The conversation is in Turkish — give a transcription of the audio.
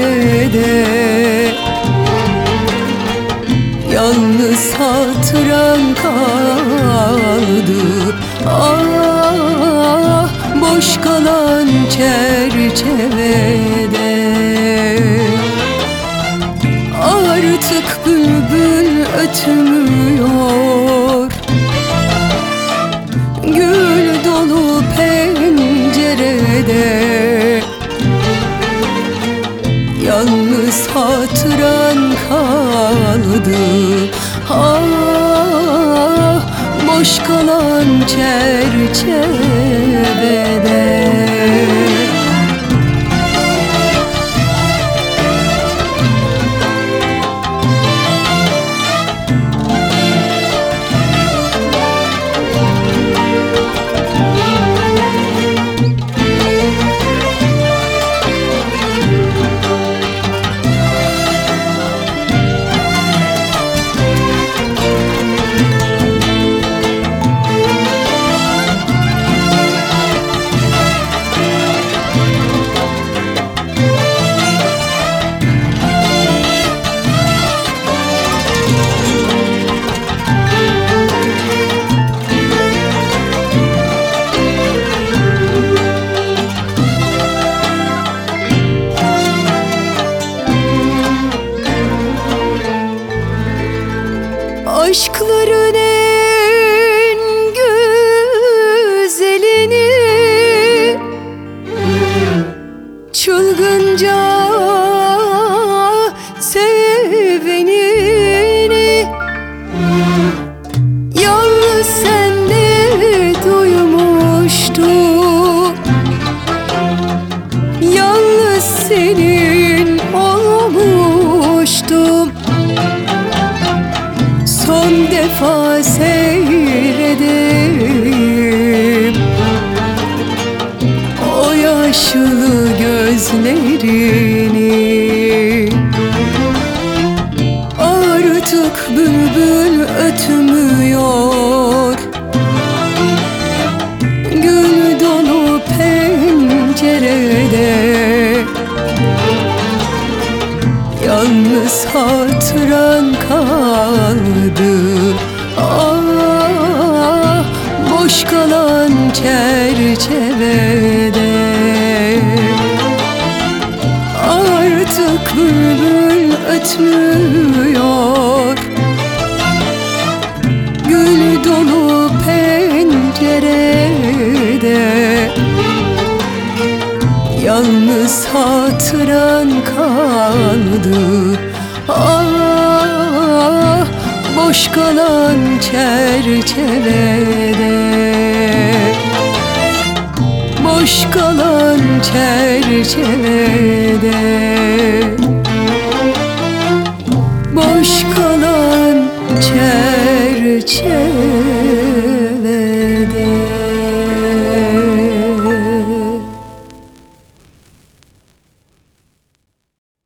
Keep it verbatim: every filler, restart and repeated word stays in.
pencerede, yalnız hatıran kaldı. Ah, boş kalan çerçevede. Artık bülbül ötmüyor, gül dolu pencerede, yalnız hatıran kaldı. Ah, boş kalan çerçevede. Aşkların en güzelini, çılgınca sevenini, yalnız sende duymuştum. Yalnız senin olmuştum. Son defa seyredeyim o yaşlı gözlerini. Artık bülbül ötmüyor, gül dolu pencerede, yalnız hatıran kaldı. Ah, boş kalan çerçevede. Artık bülbül ötmüyor, gül dolu pencerede, yalnız hatıran kaldı. Ah, boş kalan çerçevede, boş kalan çerçevede, boş kalan çerçevede.